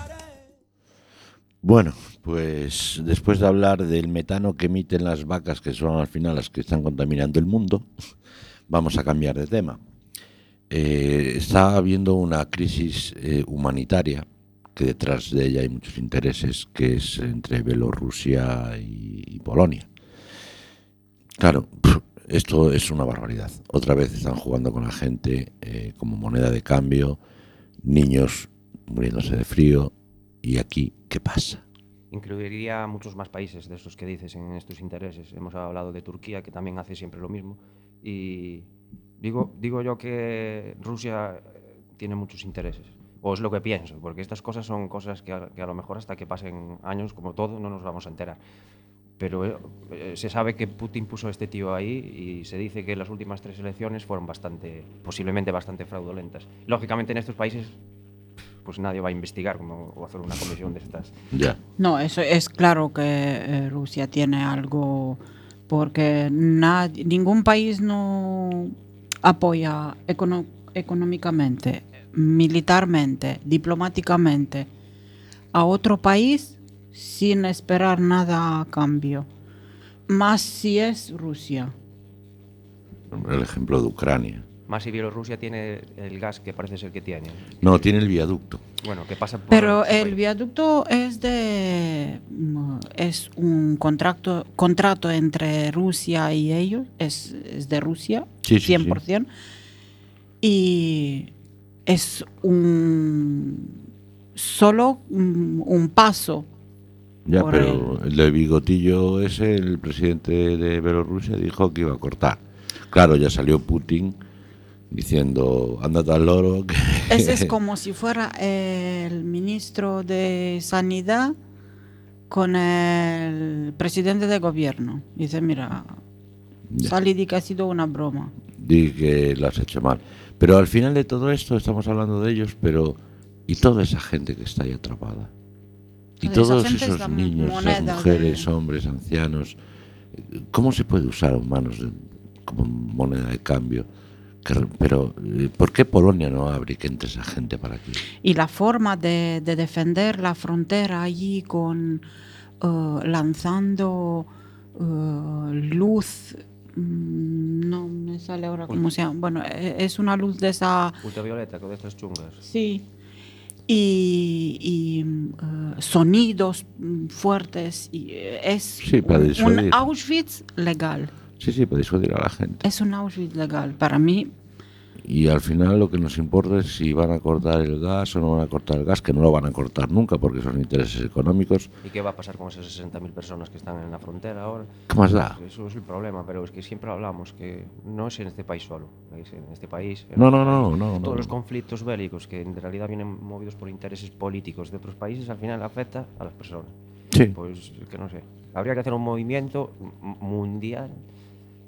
Bueno, pues después de hablar del metano que emiten las vacas, que son al final las que están contaminando el mundo, vamos a cambiar de tema. Eh, está habiendo una crisis eh, humanitaria, que detrás de ella hay muchos intereses, que es entre Bielorrusia y, y Polonia. Claro, esto es una barbaridad. Otra vez están jugando con la gente eh, como moneda de cambio, niños muriéndose de frío. ¿Y aquí qué pasa?
Incluiría a muchos más países de esos que dices en estos intereses. Hemos hablado de Turquía, que también hace siempre lo mismo. Y digo, digo yo que Rusia tiene muchos intereses. O es lo que pienso, porque estas cosas son cosas que a, que a lo mejor hasta que pasen años, como todo, no nos vamos a enterar. Pero eh, se sabe que Putin puso a este tío ahí y se dice que las últimas tres elecciones fueron bastante, posiblemente bastante fraudulentas. Lógicamente en estos países pues nadie va a investigar como, o hacer una comisión de estas.
Ya.
No, eso es claro que eh, Rusia tiene algo, porque na- ningún país no apoya econo- económicamente, militarmente, diplomáticamente a otro país sin esperar nada a cambio. Más si es Rusia.
El ejemplo de Ucrania.
Más si Bielorrusia tiene el gas que parece ser que tiene.
No, tiene el viaducto.
Bueno, que pasa por
Pero
ese
el
país.
viaducto es de mm, es un contrato contrato entre Rusia y ellos, es, es de Rusia,
Sí, sí,
cien por ciento. Y es un solo un, un paso.
Ya,
por
pero el de bigotillo ese, el presidente de Bielorrusia, dijo que iba a cortar. Claro, ya salió Putin diciendo, ándate al loro. Que
Ese es como si fuera el ministro de Sanidad con el presidente de gobierno. Dice, mira,
Ya.
salí di que ha sido una broma.
Di que lo has hecho mal. Pero al final de todo esto estamos hablando de ellos, pero ¿y toda esa gente que está ahí atrapada? Y
Toda esa
todos
gente es
esos
la
niños,
moneda
esas
de-
mujeres, hombres, ancianos, ¿cómo se puede usar a humanos de- como moneda de cambio? Que- Pero, eh, ¿por qué Polonia no abre que entre esa gente para aquí?
Y la forma de, de defender la frontera allí con eh, lanzando eh, luz, mm, no me sale ahora cómo se llama. Bueno, eh, es una luz de esa.
Ultravioleta, con estas chungas.
Sí. Y, y, eh, sonidos mm, fuertes. Y eh, es
Sí, para
un,
disuadir.
un Auschwitz legal.
Sí, sí, para disuadir a la gente.
Es un Auschwitz legal. Para mí,
Y al final lo que nos importa es si van a cortar el gas o no van a cortar el gas, que no lo van a cortar nunca porque son intereses económicos.
¿Y qué va a pasar con esas sesenta mil personas que están en la frontera ahora?
¿Qué más da?
Eso es el problema, pero es que siempre hablamos que no es en este país solo. Es en este país. en
No,
otro
no, no,
país.
no, no,
Todos los
no.
conflictos bélicos que en realidad vienen movidos por intereses políticos de otros países, al final afecta a las personas.
Sí.
Pues que no sé. Habría que hacer un movimiento m- mundial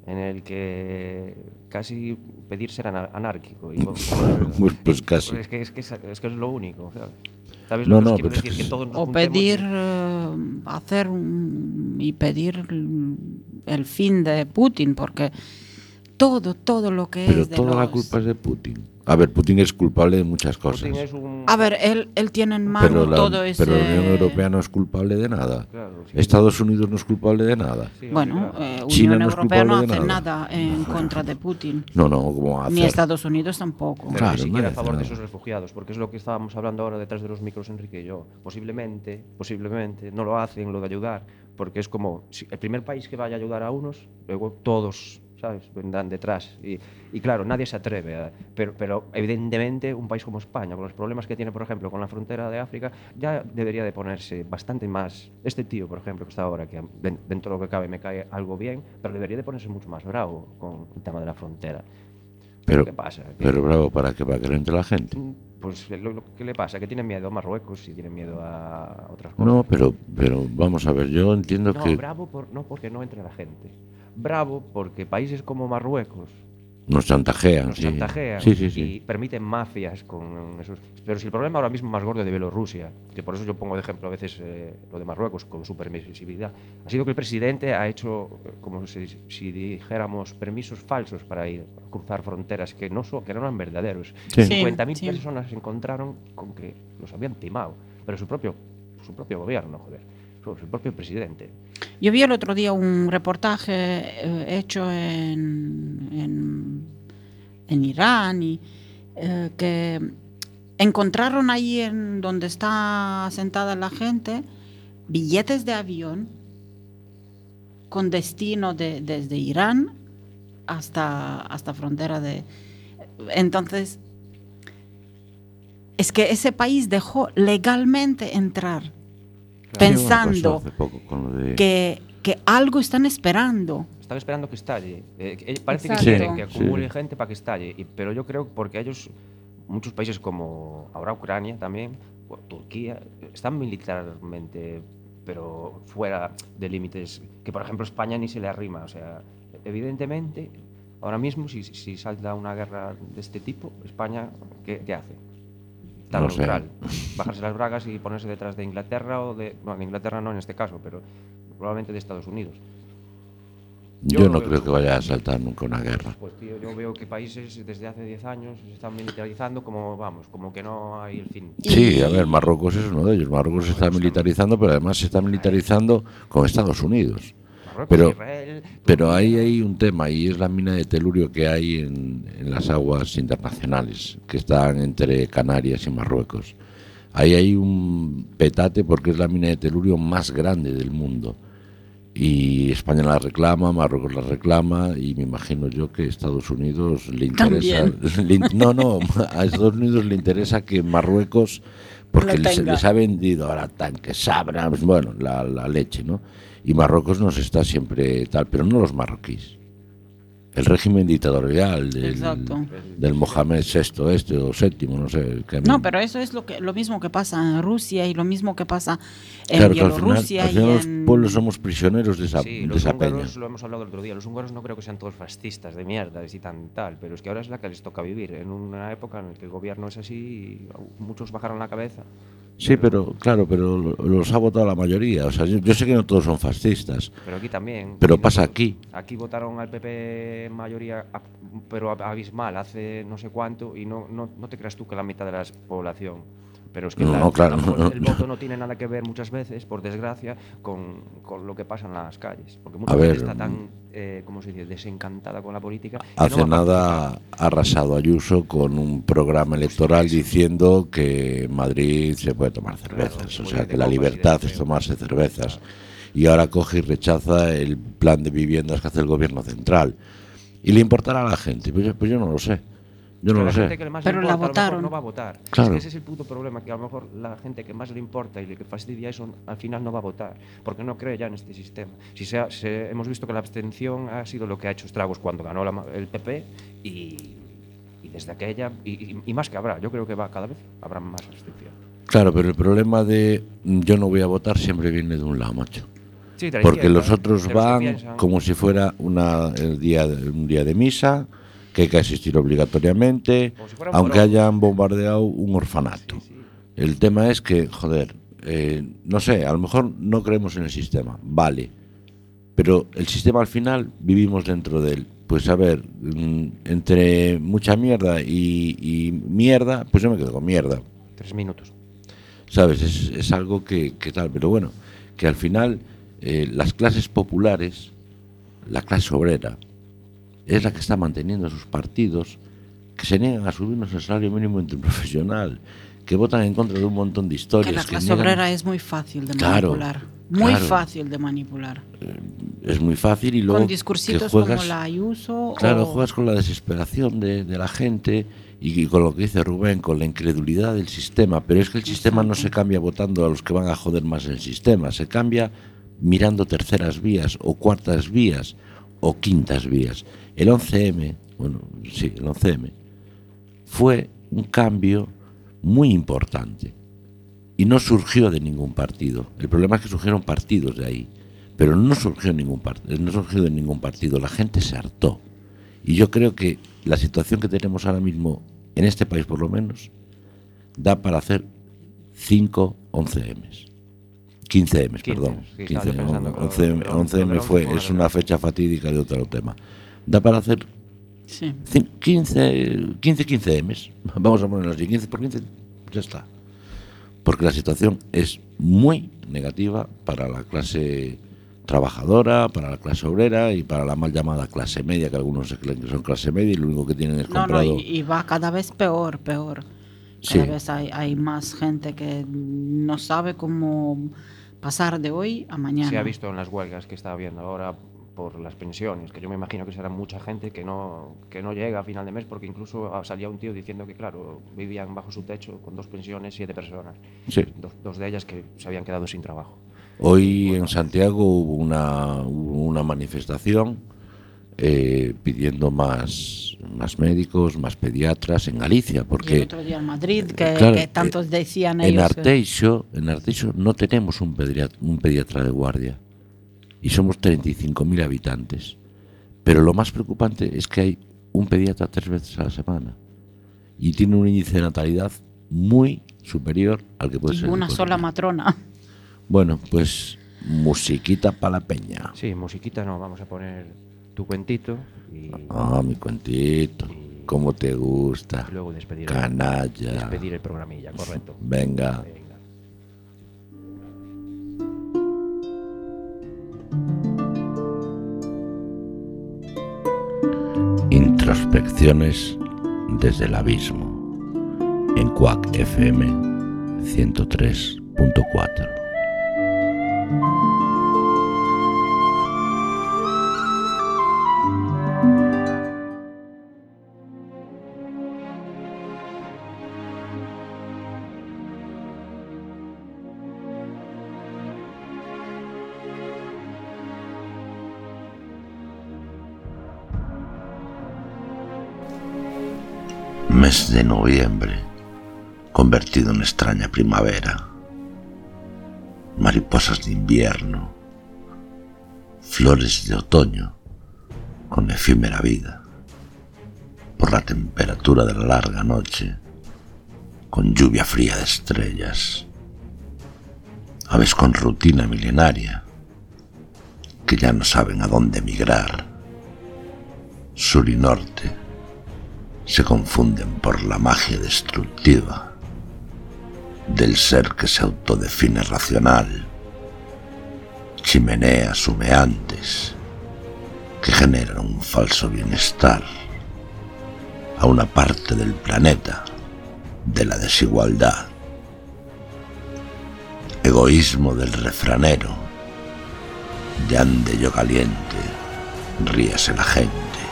en el que casi pedir ser anar- anárquico. Y,
Pues, pues casi.
Es que es, que es, es que es lo único, ¿sabes? ¿Sabes
No,
lo que
no,
os quiero
pero es
decir?
que
Que todos nos
O
juntemos
pedir
y-
eh, hacer un- y pedir el fin de Putin, porque todo, todo lo que
Pero
es de
toda la
los-
culpa es de Putin. A ver, Putin es culpable de muchas cosas.
Putin es un...
A ver, él, él tiene en mano
Pero la,
todo ese...
pero la Unión Europea no es culpable de nada.
Claro, sí.
Estados Unidos no es culpable de nada.
Sí,
Bueno,
claro.
eh,
China
Unión
no es
Europea no
culpable de
hace
nada.
nada en contra de Putin,
No, no, ¿cómo va a
ni
hacer?
Estados Unidos tampoco.
Pero
Claro,
ni siquiera
no
a
hace
favor de
nada.
esos refugiados, porque es lo que estábamos hablando ahora detrás de los micros, Enrique y yo. Posiblemente, posiblemente no lo hacen, lo de ayudar, porque es como si el primer país que vaya a ayudar a unos, luego todos, ¿sabes?, vendrán detrás. Y, y claro, nadie se atreve. A, pero, pero evidentemente un país como España, con los problemas que tiene, por ejemplo, con la frontera de África, ya debería de ponerse bastante más. Este tío, por ejemplo, que está ahora, que den- dentro de lo que cabe me cae algo bien, pero debería de ponerse mucho más bravo con el tema de la frontera.
Pero,
¿Qué pasa? Que-
pero bravo, ¿para qué? ¿Para que no entre la gente?
Pues lo, lo que le pasa, que tiene miedo a Marruecos y tiene miedo a otras cosas.
No, pero, pero vamos a ver, yo entiendo
No,
que
bravo por, no porque no entre la gente. Bravo porque países como Marruecos
nos chantajean.
nos
sí.
chantajean
Sí, sí, sí.
y permiten mafias con esos. Pero si el problema ahora mismo más gordo de Bielorrusia, que por eso yo pongo de ejemplo a veces eh, lo de Marruecos con su permisividad, ha sido que el presidente ha hecho, eh, como si, si dijéramos, permisos falsos para ir a cruzar fronteras que no, son, que no eran verdaderos.
Sí.
Sí,
cincuenta mil
sí.
personas se encontraron con que los habían timado, pero su propio, su propio gobierno, joder, su, su propio presidente.
Yo vi el otro día un reportaje eh, hecho en, en, en Irán y eh, que encontraron ahí en donde está sentada la gente billetes de avión con destino de, desde Irán hasta, hasta frontera de... Entonces, es que ese país dejó legalmente entrar,
Sí, bueno,
pensando
pasó hace poco con lo de-
que, que algo están esperando.
Están esperando que estalle. Eh, que- parece
Exacto.
que quieren que
Sí,
acumule
sí.
gente para que estalle. Y- pero yo creo que porque ellos, muchos países como ahora Ucrania también, o Turquía, están militarmente, pero fuera de límites que, por ejemplo, España ni se le arrima. O sea, evidentemente, ahora mismo, si, si salta una guerra de este tipo, España, ¿qué, qué hace? Tan
No sé.
neutral. Bajarse las bragas y ponerse detrás de Inglaterra o de. No, de Inglaterra no en este caso, pero probablemente de Estados Unidos.
Yo,
Yo
no
veo-
creo que vaya a saltar nunca una guerra.
Pues tío, yo veo que países desde hace diez años se están militarizando como, vamos, como que no hay el fin.
Sí, a ver, Marruecos es uno de ellos. Marruecos se está militarizando, pero además se está militarizando con Estados Unidos.
Marruecos,
Pero,
Israel,
pero
Turquía.
ahí hay un tema, y es la mina de telurio que hay en, en las aguas internacionales, que están entre Canarias y Marruecos. Ahí hay un petate porque es la mina de telurio más grande del mundo. Y España la reclama, Marruecos la reclama, y me imagino yo que Estados Unidos le interesa... le in- no, no, a Estados Unidos le interesa que Marruecos, porque
Lo
les,
tenga.
les ha vendido ahora tanques, sabra, pues bueno, la, la leche, ¿no? Y Marruecos nos está siempre tal, pero no los marroquíes. El régimen dictatorial del,
Exacto.
del Mohamed sexto este o séptimo, no sé. Que a mí-
No, pero eso es lo que lo mismo que pasa en Rusia y lo mismo que pasa en
claro que al final,
Bielorrusia
al final
y
los
en...
pueblos somos prisioneros de esa,
Sí,
de
los
esa peña.
húngaros, lo hemos hablado el otro día, los húngaros no creo que sean todos fascistas de mierda y tan tal, pero es que ahora es la que les toca vivir, en una época en la que el gobierno es así y muchos bajaron la cabeza.
Sí, pero claro, pero lo- los ha votado la mayoría. O sea, yo, yo sé que no todos son fascistas,
Pero aquí también.
pero
Y
pasa
nosotros-
aquí.
Aquí votaron al P P en mayoría, a- pero a- abismal, hace no sé cuánto, y no, no, no te creas tú que la mitad de la población. Pero es que
No,
la-
no, claro,
tampoco
no,
el
no.
voto no tiene nada que ver muchas veces, por desgracia, con, con lo que pasa en las calles. Porque mucha
A
gente
ver,
está tan, eh, ¿cómo se dice?, desencantada con la política. que
Hace
no va a
nada ha arrasado Ayuso con un programa electoral diciendo que en Madrid se puede tomar cervezas,
se
o
puede
sea
ir de
que la
copas y de
libertad es
paseo.
tomarse cervezas. Y ahora coge y rechaza el plan de viviendas que hace el gobierno central. ¿Y le importará a la gente? Pues yo, pues yo no lo sé. Yo no
Pero
lo
la gente
sé.
que más
Pero
le
la
importa, a lo mejor
votaron.
no va a votar.
Claro.
Es que ese es el puto problema, que a lo mejor la gente que más le importa y le que fastidia eso al final no va a votar, porque no cree ya en este sistema. Si sea, se- hemos visto que la abstención ha sido lo que ha hecho estragos cuando ganó la ma- el P P y, y desde aquella, y, y- y más que habrá, yo creo que va cada vez habrá más abstención.
Claro, pero el problema de mm, yo no voy a votar siempre viene de un lado, macho.
Sí, te
porque
despierta,
los otros
de los que
van
piensan.
como si fuera una, el día, un día de misa, que hay que asistir obligatoriamente,
Como si fuera un
aunque
foro.
hayan bombardeado un orfanato.
Sí, sí.
El tema es que, joder, eh, no sé, a lo mejor no creemos en el sistema, vale, pero el sistema al final vivimos dentro de él. Pues a ver, mm, entre mucha mierda y, y mierda, pues yo me quedo con mierda.
Tres minutos.
¿Sabes? Es, es algo que, que tal, pero bueno, que al final eh, las clases populares, la clase obrera, es la que está manteniendo sus partidos, que se niegan a subirnos el salario mínimo interprofesional, que votan en contra de un montón de historias.
Que la
que
clase
niegan-
obrera es muy fácil de
Claro,
manipular. Muy
claro.
fácil de manipular.
Es muy fácil y luego
Con
que
discursitos
juegas,
como la Ayuso.
claro,
o...
juegas con la desesperación de, de la gente y, y con lo que dice Rubén, con la incredulidad del sistema. Pero es que el sistema no se cambia votando a los que van a joder más el sistema, se cambia mirando terceras vías o cuartas vías o quintas vías. El once eme, bueno, sí, el once eme fue un cambio muy importante y no surgió de ningún partido. El problema es que surgieron partidos de ahí, pero no surgió ningún partido, no surgió de ningún partido. La gente se hartó y yo creo que la situación que tenemos ahora mismo en este país, por lo menos, da para hacer cinco once emes. quince emes,
quince,
perdón.
sí, estaba
quince,
yo pensando que lo-
once,
lo- lo-
once
lo
eme
del
fue,
once fue
es
una
una fecha fatídica de otro tema. Da para hacer
Sí.
cin- quince, quince, quince emes. Vamos a ponerlo así, quince por quince, ya está. Porque la situación es muy negativa para la clase trabajadora, para la clase obrera y para la mal llamada clase media, que algunos se creen que son clase media y lo único que tienen es
No, no,
comprado.
y, y va cada vez peor, peor.
Sí.
Cada vez hay, hay más gente que no sabe cómo pasar de hoy a mañana.
Se ha visto en las huelgas que está habiendo ahora por las pensiones, que yo me imagino que será mucha gente que no, que no llega a final de mes, porque incluso salía un tío diciendo que, claro, vivían bajo su techo con dos pensiones, siete personas.
Sí.
Dos, dos de ellas que se habían quedado sin trabajo.
Hoy en Santiago hubo una, hubo una manifestación eh, pidiendo más, más médicos, más pediatras en Galicia,
Y el
porque
otro día en Madrid, que,
claro,
que tantos decían
en
ellos. que-
Arteixo, en Arteixo no tenemos un pediatra, un pediatra de guardia y somos treinta y cinco mil habitantes. Pero lo más preocupante es que hay un pediatra tres veces a la semana y tiene un índice de natalidad muy superior al que puede
y
ser.
una
el
sola
colegio.
matrona.
Bueno, pues musiquita para la peña.
Sí, musiquita no, vamos a poner tu cuentito y,
Ah, mi cuentito. Cómo te gusta.
y luego despedir,
Canalla.
despedir el programilla, correcto.
Venga.
Venga.
Introspecciones desde el abismo. En Quack F M ciento tres punto cuatro. Mes de noviembre, convertido en extraña primavera. Mariposas de invierno, flores de otoño con efímera vida. Por la temperatura de la larga noche, con lluvia fría de estrellas. Aves con rutina milenaria, que ya no saben a dónde migrar. Sur y norte se confunden por la magia destructiva del ser que se autodefine racional. Chimeneas humeantes que generan un falso bienestar a una parte del planeta de la desigualdad. Egoísmo del refranero, de ande yo caliente, ríase la gente.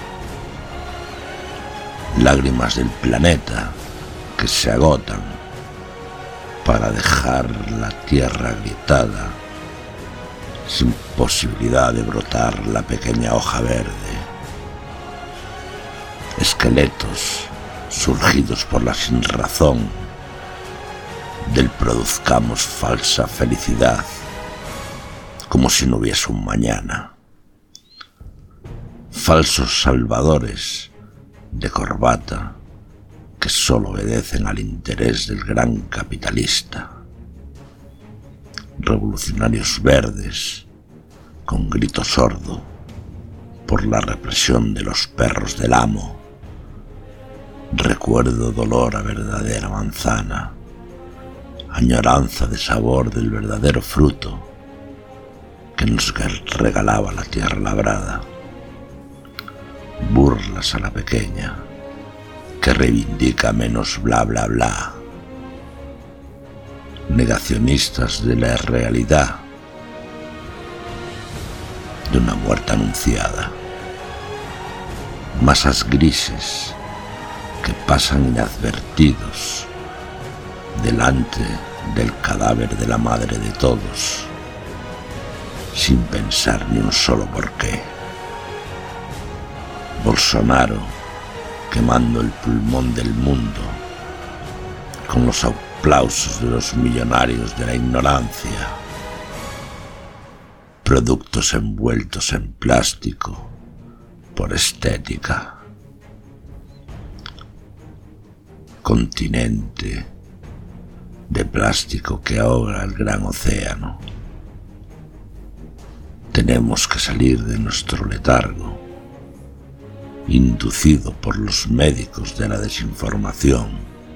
Lágrimas del planeta que se agotan para dejar la tierra agrietada, sin posibilidad de brotar la pequeña hoja verde. Esqueletos surgidos por la sinrazón del produzcamos falsa felicidad, como si no hubiese un mañana. Falsos salvadores de corbata que solo obedecen al interés del gran capitalista. Revolucionarios verdes con grito sordo por la represión de los perros del amo. Recuerdo dolor a verdadera manzana, añoranza de sabor del verdadero fruto que nos regalaba la tierra labrada. Burlas a la pequeña que reivindica menos bla bla bla. Negacionistas de la realidad de una muerte anunciada. Masas grises que pasan inadvertidos delante del cadáver de la madre de todos, sin pensar ni un solo porqué. Bolsonaro quemando el pulmón del mundo con los aplausos de los millonarios de la ignorancia. Productos envueltos en plástico por estética. Continente de plástico que ahoga el gran océano. Tenemos que salir de nuestro letargo, inducido por los médicos de la desinformación,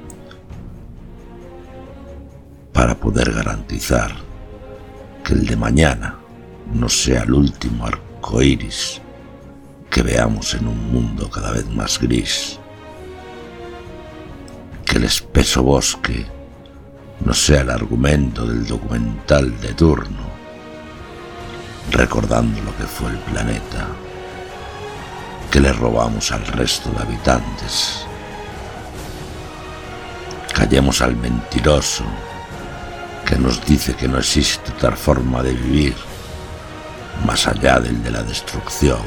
para poder garantizar que el de mañana no sea el último arco iris que veamos en un mundo cada vez más gris. Que el espeso bosque no sea el argumento del documental de turno, recordando lo que fue el planeta que le robamos al resto de habitantes. Callemos al mentiroso que nos dice que no existe otra forma de vivir más allá del de la destrucción.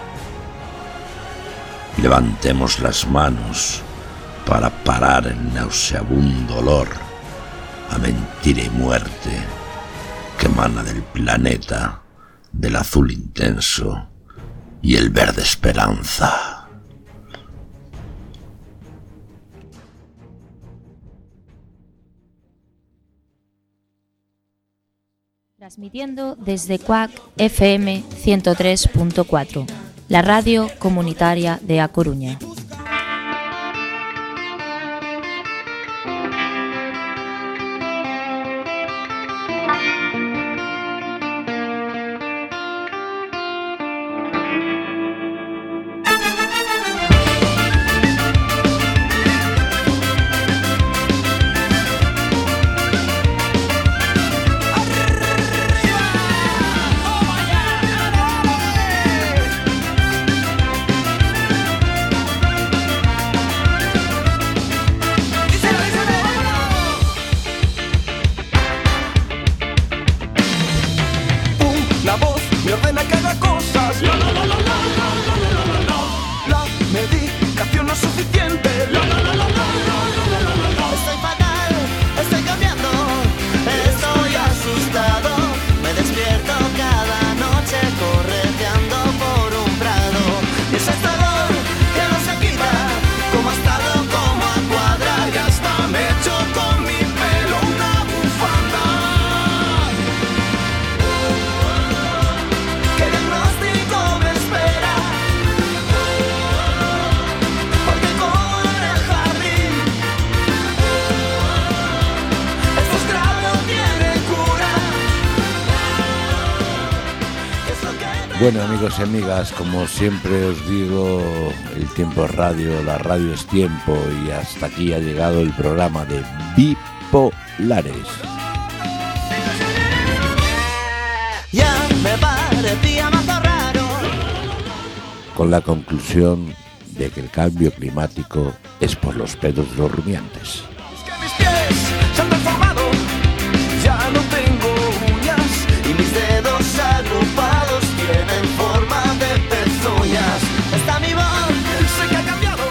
Levantemos las manos para parar el nauseabundo olor a mentira y muerte que emana del planeta, del azul intenso y el verde esperanza.
Transmitiendo desde Quack F M ciento tres punto cuatro, la radio comunitaria de A Coruña.
Bueno, amigos y amigas, como siempre os digo, el tiempo es radio, la radio es tiempo, y hasta aquí ha llegado el programa de Bipolares.
Ya me parecía más raro.
Con la conclusión de que el cambio climático es por los pedos de los rumiantes.
Es que mis pies se han deformado, ya no tengo uñas y mis dedos agrupados tienen forma de pezuñas. Está mi voz, sé que ha cambiado.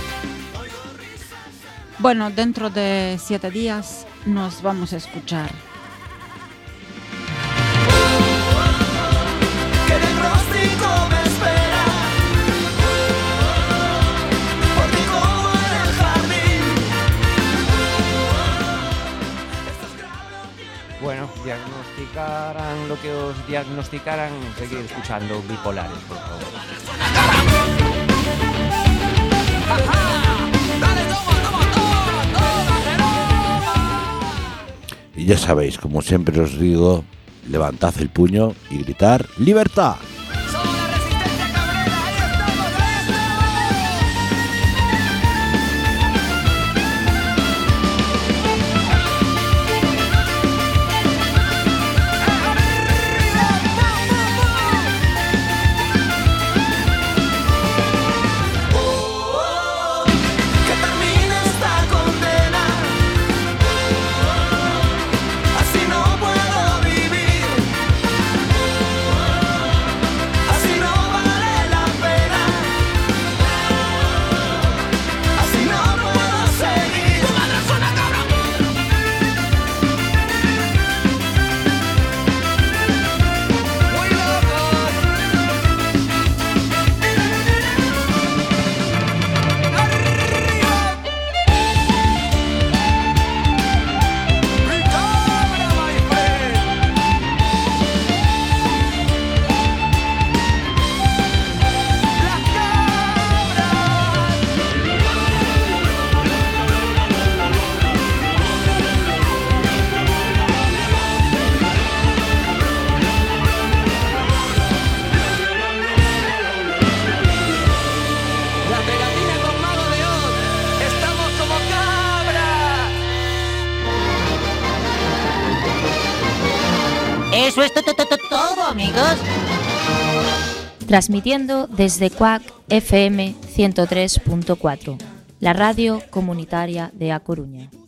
Bueno, dentro de siete días nos vamos a escuchar.
diagnosticaran lo que os diagnosticaran, seguid escuchando Bipolares, por favor.
Y ya sabéis, como siempre os digo, levantad el puño y gritar ¡libertad!
Eso es todo, amigos.
Transmitiendo desde Quack F M ciento tres punto cuatro, la radio comunitaria de A Coruña.